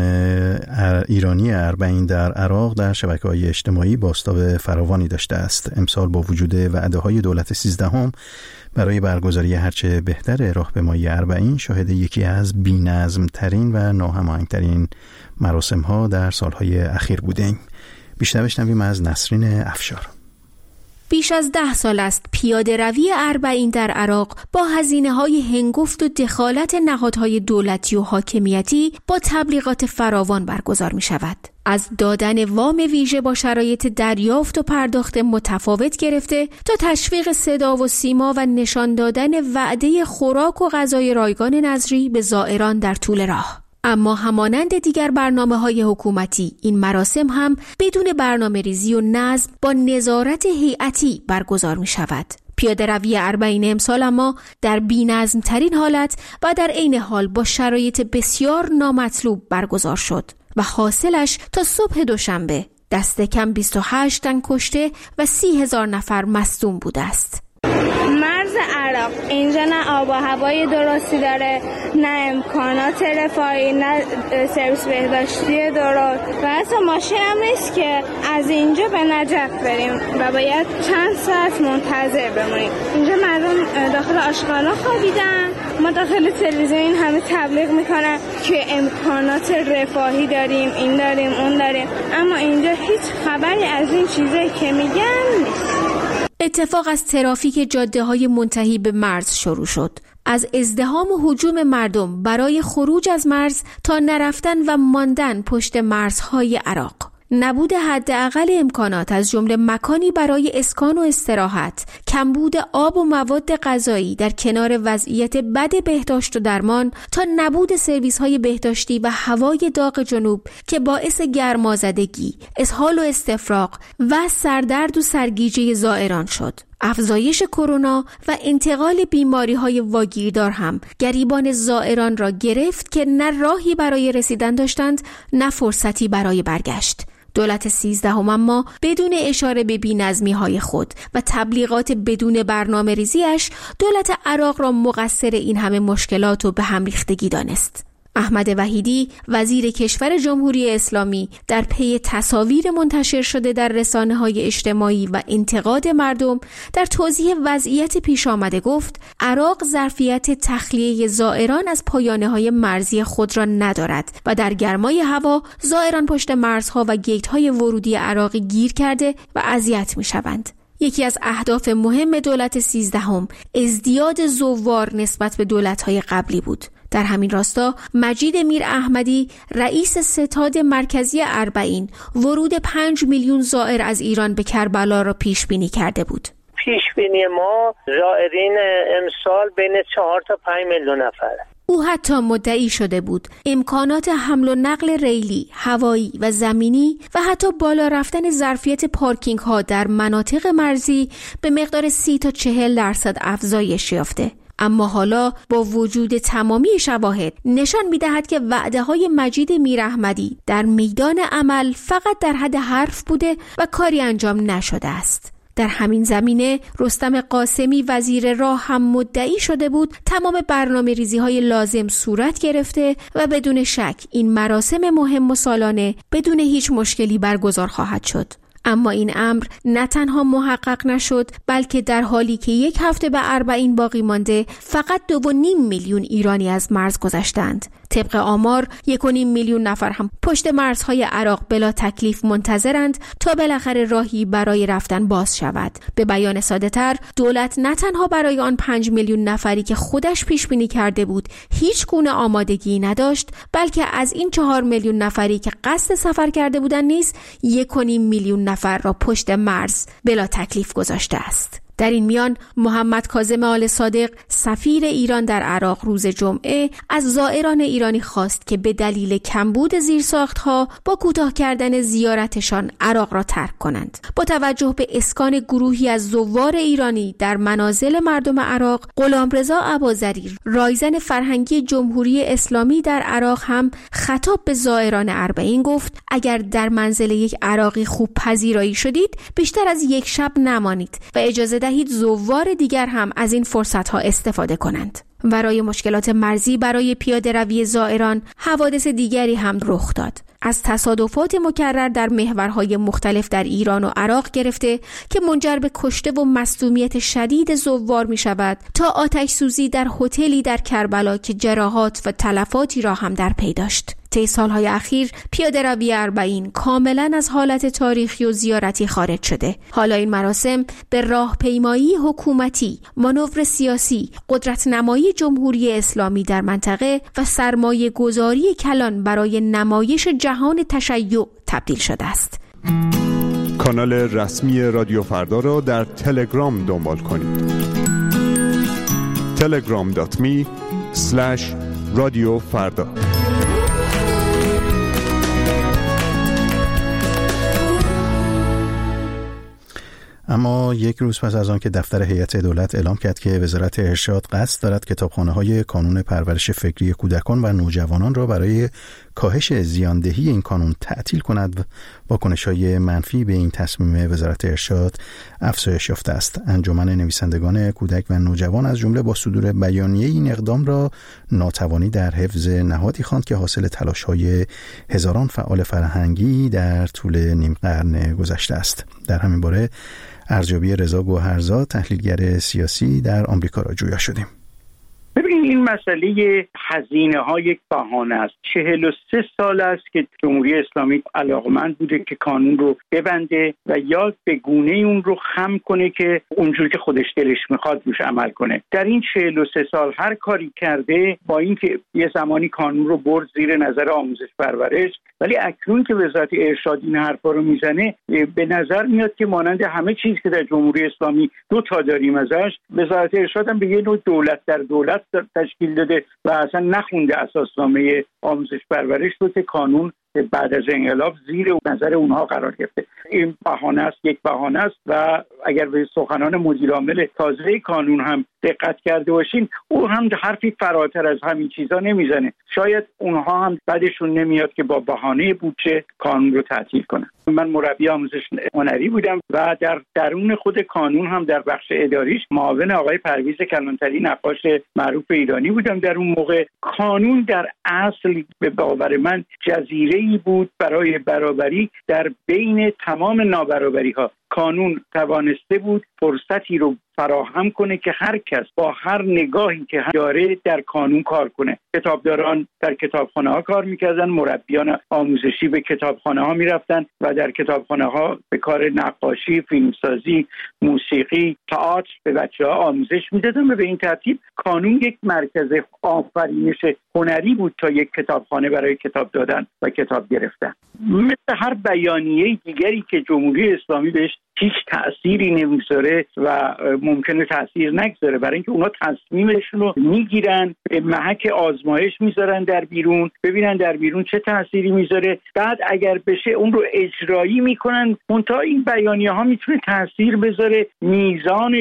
Speaker 1: ایرانی اربعین در عراق در شبکه‌های اجتماعی بازتاب فراوانی داشته است. امسال با وجود وعده‌های دولت 13 برای برگزاری هرچه بهتر راهپیمایی اربعین شاهد یکی از بی‌نظم‌ترین و ناهماهنگ‌ترین مراسم‌ها در سال‌های اخیر بودیم. بیشتر بشنویم از نسرین افشار.
Speaker 12: بیش از 10 سال است پیاده روی اربعین در عراق با هزینه‌های هنگفت و دخالت نهادهای دولتی و حاکمیتی با تبلیغات فراوان برگزار می‌شود. از دادن وام ویژه با شرایط دریافت و پرداخت متفاوت گرفته تا تشویق صدا و سیما و نشان دادن وعده خوراک و غذای رایگان نظری به زائران در طول راه. اما همانند دیگر برنامه‌های حکومتی این مراسم هم بدون برنامه‌ریزی و نظم با نظارت هیئتی برگزار می‌شود. پیاده روی اربعین امسال اما در بی‌نظم‌ترین حالت و در عین حال با شرایط بسیار نامطلوب برگزار شد و حاصلش تا صبح دوشنبه دست کم 28 تن کشته و 30,000 نفر مصدوم بوده است.
Speaker 13: مرز عراق اینجا نه آب و هوای درستی داره، نه امکانات رفاهی، نه سرویس بهداشتی درست و اصلا ماشین هم نیست که از اینجا به نجف بریم و باید چند ساعت منتظر بمونیم. اینجا مردم داخل آشغالا خوابیدن، ما داخل تلویزیون همه تبلیغ میکنن که امکانات رفاهی داریم، این داریم، اون داریم، اما اینجا هیچ خبری از این چیزایی که میگن نیست.
Speaker 12: اتفاق از ترافیک جاده‌های منتهی به مرز شروع شد. از ازدحام و هجوم مردم برای خروج از مرز تا نرفتن و ماندن پشت مرزهای عراق. نبود حداقل امکانات از جمله مکانی برای اسکان و استراحت، کمبود آب و مواد غذایی در کنار وضعیت بد بهداشت و درمان تا نبود سرویس‌های بهداشتی و هوای داغ جنوب که باعث گرمازدگی، اسهال و استفراغ و سردرد و سرگیجه زائران شد. افزایش کرونا و انتقال بیماری‌های واگیردار هم گریبان زائران را گرفت که نه راهی برای رسیدن داشتند، نه فرصتی برای برگشت. دولت 13 اما بدون اشاره به بی‌نظمی‌های خود و تبلیغات بدون برنامه‌ریزی‌اش دولت عراق را مقصر این همه مشکلات و به هم ریختگی دانست. احمد وحیدی وزیر کشور جمهوری اسلامی در پی تصاویر منتشر شده در رسانه‌های اجتماعی و انتقاد مردم در توضیح وضعیت پیش آمده گفت عراق ظرفیت تخلیه زائران از پایانه‌های مرزی خود را ندارد و در گرمای هوا زائران پشت مرزها و گیت‌های ورودی عراقی گیر کرده و اذیت می‌شوند. یکی از اهداف مهم دولت 13 ازدیاد زوار نسبت به دولت‌های قبلی بود. در همین راستا مجید میر احمدی رئیس ستاد مرکزی اربعین ورود 5 میلیون زائر از ایران به کربلا را پیش بینی کرده بود.
Speaker 14: پیش بینی ما زائرین امسال بین 4 تا 5 میلیون نفره.
Speaker 12: او حتی مدعی شده بود امکانات حمل و نقل ریلی، هوایی و زمینی و حتی بالا رفتن ظرفیت پارکینگ ها در مناطق مرزی به مقدار 30 تا 40% افزایش یافته. اما حالا با وجود تمامی شواهد نشان می‌دهد که وعده‌های مجید میر احمدی در میدان عمل فقط در حد حرف بوده و کاری انجام نشده است. در همین زمینه رستم قاسمی وزیر راه هم مدعی شده بود تمام برنامه‌ریزی‌های لازم صورت گرفته و بدون شک این مراسم مهم و سالانه بدون هیچ مشکلی برگزار خواهد شد. اما این امر نه تنها محقق نشد، بلکه در حالی که 1 هفته به اربعین باقی مانده فقط 2.5 میلیون ایرانی از مرز گذشتند. طبق آمار 1.5 میلیون نفر هم پشت مرزهای عراق بلا تکلیف منتظرند تا بالاخره راهی برای رفتن باز شود. به بیان ساده تر، دولت نه تنها برای آن 5 میلیون نفری که خودش پیش بینی کرده بود هیچ گونه آمادگی نداشت، بلکه از این 4 میلیون نفری که قصد سفر کرده بودند نیز 1.5 میلیون نفر را پشت مرز بلا تکلیف گذاشته است. در این میان محمد کاظم آل صادق سفیر ایران در عراق روز جمعه از زائران ایرانی خواست که به دلیل کمبود زیرساخت‌ها با کوتاه کردن زیارتشان عراق را ترک کنند. با توجه به اسکان گروهی از زوار ایرانی در منازل مردم عراق، غلامرضا اباظری رایزن فرهنگی جمهوری اسلامی در عراق هم خطاب به زائران اربعین گفت اگر در منزل یک عراقی خوب پذیرایی شدید بیشتر از 1 شب نمانید و اجازه دهید زوار دیگر هم از این فرصت‌ها استفاده کنند. برای مشکلات مرزی برای پیاده روی زائران حوادث دیگری هم رخ داد. از تصادفات مکرر در محورهای مختلف در ایران و عراق گرفته که منجر به کشته و مصدومیت شدید زوار می شود تا آتش سوزی در هتلی در کربلا که جراحات و تلفاتی را هم در پی داشت. طی سالهای اخیر پیاده روی اربعین کاملا از حالت تاریخی و زیارتی خارج شده. حالا این مراسم به راهپیمایی حکومتی، مانور سیاسی، قدرت نمایی جمهوری اسلامی در منطقه و سرمایه گذاری کلان برای نمایش جهان تشیع تبدیل شده است.
Speaker 15: کانال رسمی رادیو فردا را در تلگرام دنبال کنید. telegram.me/رادیوفردا.
Speaker 1: اما 1 روز پس از آن که دفتر هیئت دولت اعلام کرد که وزارت ارشاد قصد دارد کتابخانه‌های کانون پرورش فکری کودکان و نوجوانان را برای کاهش زیاندهی این کانون تعطیل کند، واکنش‌های منفی به این تصمیم وزارت ارشاد افزایش یافته است. انجمن نویسندگان کودک و نوجوان از جمله با صدور بیانیه این اقدام را ناتوانی در حفظ نهادی خواند که حاصل تلاش‌های هزاران فعال فرهنگی در طول نیم قرن گذشته است. در همین باره ارزیابی رضا گوهرزاد تحلیلگر سیاسی در آمریکا را جویا شدیم.
Speaker 16: ببینید این مسئله هزینه ها یک بهانه است. 43 سال است که جمهوری اسلامی علاقمند بوده که کانون رو ببنده و یا به گونه اون رو خم کنه که اونجوری که خودش دلش میخواد روش عمل کنه. در این 43 سال هر کاری کرده، با اینکه یه زمانی کانون رو برد زیر نظر آموزش پرورش، ولی اکنون که وزارت ارشاد این حرفا رو میزنه به نظر میاد که مانند همه چیز که در جمهوری اسلامی 2 تا داریم ازش، وزارت ارشاد هم به یه نوع دولت در دولت تشکیل داده و اصلا نخونده اساسنامه آموزش پرورش رو که کانون بعد از انقلاب زیر نظر اونها قرار گرفته. این بهانه است، یک بهانه است و اگر به سخنان مدیرعامل تازه کانون هم دقت کرده باشین، او هم حرفی فراتر از همین چیزا نمیزنه. شاید اونها هم بعدشون نمیاد که با بهانه بودجه کانون رو تعطیل کنن. من مربی آموزش هنری بودم و در درون خود کانون هم در بخش اداریش معاون آقای پرویز کلانتری نقاش معروف ایرانی بودم. در اون موقع کانون در اصل به باور من جزیره‌ای بود برای برابری در بین تمام نابرابری‌ها. کانون توانسته بود فرصتی رو فراهم کنه که هر کس با هر نگاهی که داره در کانون کار کنه. کتابداران در کتابخانه ها کار میکردن، مربیان آموزشی به کتابخانه ها میرفتن و در کتابخانه ها به کار نقاشی، فیلمسازی، موسیقی، تئاتر به بچه ها آموزش میدادن و به این ترتیب کانون یک مرکز آفرینش هنری بود تا یک کتابخانه برای کتاب دادن و کتاب گرفتن. مثل هر بیانیه دیگری که جمهوری اسلامی بهش هیچ تأثیری نمیذاره و ممکنه تأثیر نگذاره، برای اینکه اونا تصمیمشون رو میگیرن، به محک آزمایش میذارن در بیرون، ببینن در بیرون چه تأثیری میذاره، بعد اگر بشه اون رو اجرایی میکنن. منتها این بیانیه ها میتونه تأثیر بذاره، میزان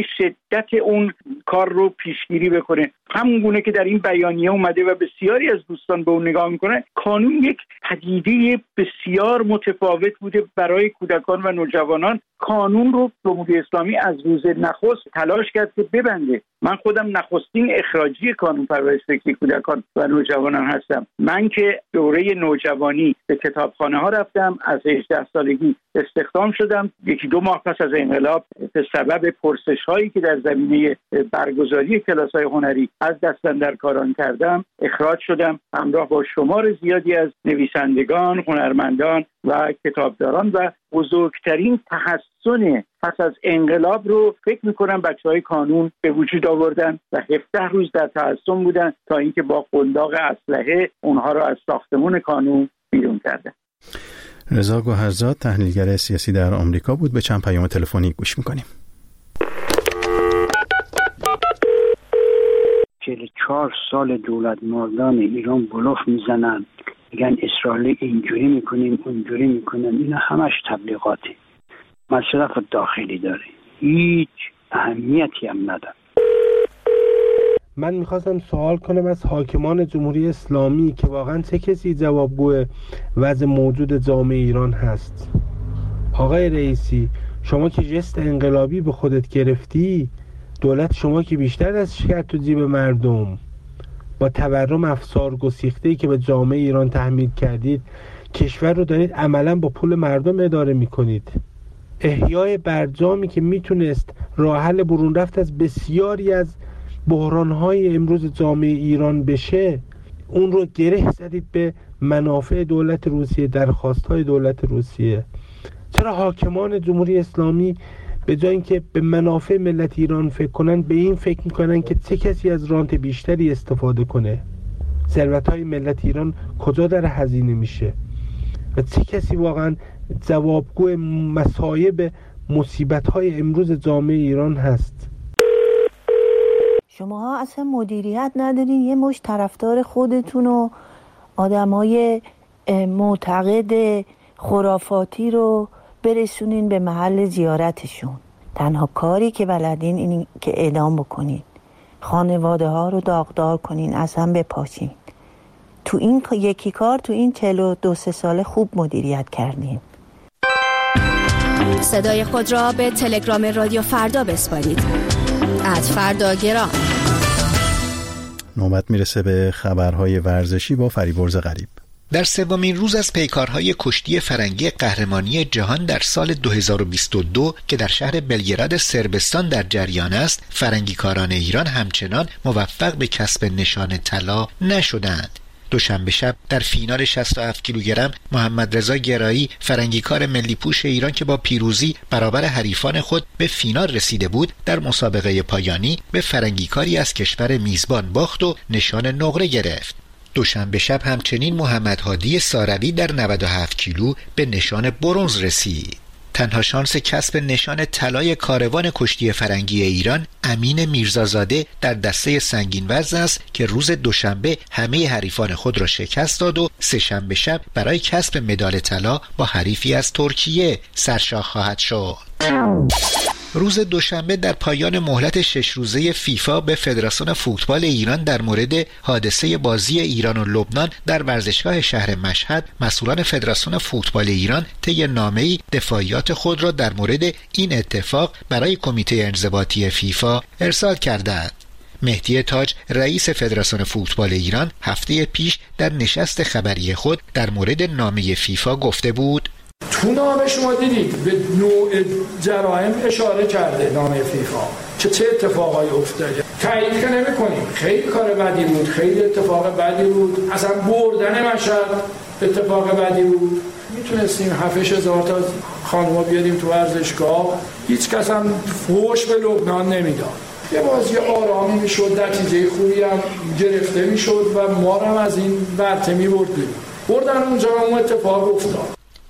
Speaker 16: شدت اون کار رو پیشگیری بکنه. همون گونه که در این بیانیه اومده و بسیاری از دوستان به اون نگاه میکنه، کانون یک پدیده بسیار متفاوت بوده برای کودکان و نوجوانان. کانون رو جمهوری اسلامی از روز نخست تلاش کرد که ببنده. من خودم نخستین اخراجی کانون پرورش فکری کودکان و نوجوانان هستم. من که دوره نوجوانی به کتابخانه ها رفتم، از 18 سالگی استخدام شدم. 1-2 ماه پس از انقلاب به سبب پرسش هایی که در زمینه برگزاری کلاس های هنری از دستاندرکاران کردم اخراج شدم. همراه با شمار زیادی از نویسندگان، هنرمندان و کتابداران و بزرگترین تحسن پس از انقلاب رو فکر میکنم بچهای کانون به وجود آوردن و 17 روز در تحسن بودن تا اینکه با قنداق اسلحه اونها رو از ساختمون کانون بیرون کردن.
Speaker 1: رضا گوهرزاد، تحلیلگر سیاسی در آمریکا بود. به چند پیام تلفنی گوش میکنیم.
Speaker 17: 44 سال دولت مردان ایران بلوف میزنن، میگن اسرائیل اینجوری میکنیم اونجوری میکنن. اینا همش تبلیغاتی، مصرف داخلی داره، هیچ اهمیتی هم نداره.
Speaker 18: من میخواستم سوال کنم از حاکمان جمهوری اسلامی که واقعا چه کسی جوابگو وضع موجود جامعه ایران هست. آقای رئیسی، شما که جست انقلابی به خودت گرفتی، دولت شما که بیشتر از کرد تو جیب مردم، با تورم افسار گسیخته‌ای که به جامعه ایران تحمیل کردید، کشور رو دارید عملا با پول مردم اداره میکنید. احیای برجامی که میتونست راه حل برون رفت از بسیاری از بحران‌های امروز جامعه ایران بشه، اون رو گره زدید به منافع دولت روسیه، درخواست‌های دولت روسیه. چرا حاکمان جمهوری اسلامی به جای اینکه به منافع ملت ایران فکر کنن، به این فکر میکنن که چه کسی از رانت بیشتری استفاده کنه؟ ثروت‌های ملت ایران کجا در هزینه میشه و چه کسی واقعا جوابگو مصائب مصیبت‌های امروز جامعه ایران هست؟
Speaker 19: شماها اصلا مدیریت ندارین، یه مشت طرفدار خودتون و آدمای معتقد خرافاتی رو برسونین به محل زیارتشون. تنها کاری که بلدین این که اعدام بکنین، خانواده ها رو داغدار کنین، از هم بپاشین. تو این یکی کار تو این 42 ساله خوب مدیریت کردین.
Speaker 20: صدای خود را به تلگرام رادیو فردا بسپارید. @فرداگرام.
Speaker 1: نوبت میرسه به خبرهای ورزشی با فریبرز غریب.
Speaker 21: در سومین روز از پیکارهای کشتی فرنگی قهرمانی جهان در سال 2022 که در شهر بلگراد صربستان در جریان است، فرنگیکاران ایران همچنان موفق به کسب نشان طلا نشدند. دوشنبه شب در فینال 67 کیلوگرم محمد رضا گرایی، فرنگیکار ملی پوش ایران که با پیروزی برابر حریفان خود به فینال رسیده بود، در مسابقه پایانی به فرنگیکاری از کشور میزبان باخت و نشان نقره گرفت. دوشنبه شب همچنین محمد هادی ساروی در 97 کیلو به نشان برنز رسید. تنها شانس کسب نشان طلای کاروان کشتی فرنگی ایران امین میرزازاده در دسته سنگین وزن است که روز دوشنبه همه حریفان خود را شکست داد و سه‌شنبه شب برای کسب مدال طلا با حریفی از ترکیه سرشاخ خواهد شد. روز دوشنبه در پایان مهلت 6 روزه فیفا به فدراسیون فوتبال ایران در مورد حادثه بازی ایران و لبنان در ورزشگاه شهر مشهد، مسئولان فدراسیون فوتبال ایران طی نامه‌ای دفاعیات خود را در مورد این اتفاق برای کمیته انضباطی فیفا ارسال کردند. مهدی تاج، رئیس فدراسیون فوتبال ایران، هفته پیش در نشست خبری خود در مورد نامه فیفا گفته بود:
Speaker 22: تو نامه شما دیدید به نوع جرایم اشاره کرده نامه فیفا که چه اتفاقایی افتاده. تایید که نمی کنیم، خیلی کار بدی بود، خیلی اتفاق بدی بود، اصلا بردن مشهد اتفاق بدی بود. میتونستیم 7,000 تا خانوما بیاریم تو ورزشگاه، هیچ کس هم فوش به لبنان نمیداد. یه بازی آرامی میشد، نتیجه خوبی هم گرفته میشد و ما هم از این ورطه میبردیم. بردن اونجا هم اتفاق افتاد.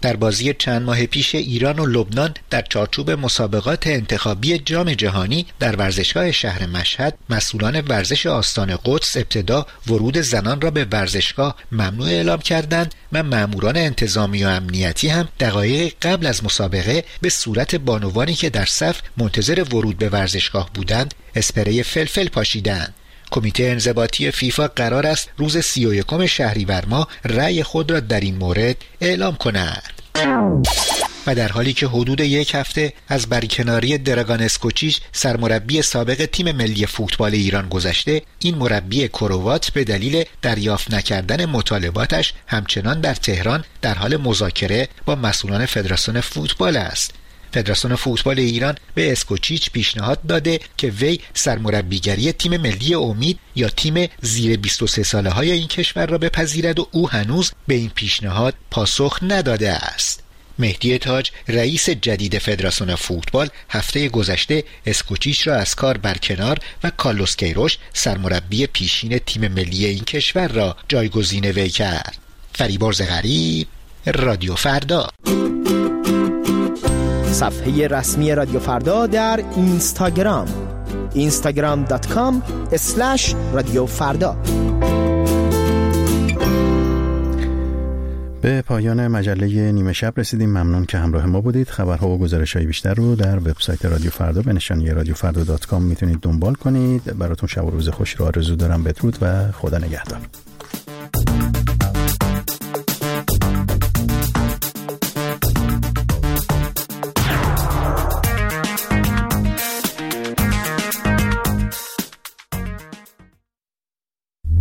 Speaker 21: در بازی چند ماه پیش ایران و لبنان در چارچوب مسابقات انتخابی جام جهانی در ورزشگاه شهر مشهد، مسئولان ورزش آستان قدس ابتدا ورود زنان را به ورزشگاه ممنوع اعلام کردند و ماموران انتظامی و امنیتی هم دقایق قبل از مسابقه به صورت بانوانی که در صف منتظر ورود به ورزشگاه بودند اسپری فلفل پاشیدند. کمیته انضباطی فیفا قرار است روز 31 شهریور ماه رأی خود را در این مورد اعلام کند. و در حالی که حدود یک هفته از برکناری دراگان اسکوچیچ سرمربی سابق تیم ملی فوتبال ایران گذشته، این مربی کروات به دلیل دریافت نکردن مطالباتش همچنان در تهران در حال مذاکره با مسئولان فدراسیون فوتبال است. فدراسیون فوتبال ایران به اسکوچیچ پیشنهاد داده که وی سرمربیگری تیم ملی امید یا تیم زیر 23 ساله های این کشور را بپذیرد و او هنوز به این پیشنهاد پاسخ نداده است. مهدی تاج رئیس جدید فدراسیون فوتبال هفته گذشته اسکوچیچ را از کار برکنار و کارلوس کیروش سرمربی پیشین تیم ملی این کشور را جایگزین وی کرد. فریبرز غریب، رادیو فردا.
Speaker 2: صفحه رسمی رادیو فردا در اینستاگرام instagram.com/رادیو فردا.
Speaker 1: به پایان مجله نیمه شب رسیدیم. ممنون که همراه ما بودید. خبرها و گزارش‌های بیشتر رو در وبسایت رادیو فردا به نشانی radiofarda.com میتونید دنبال کنید. براتون شب و روز خوش رو آرزو دارم. بدرود و خدا نگهدار.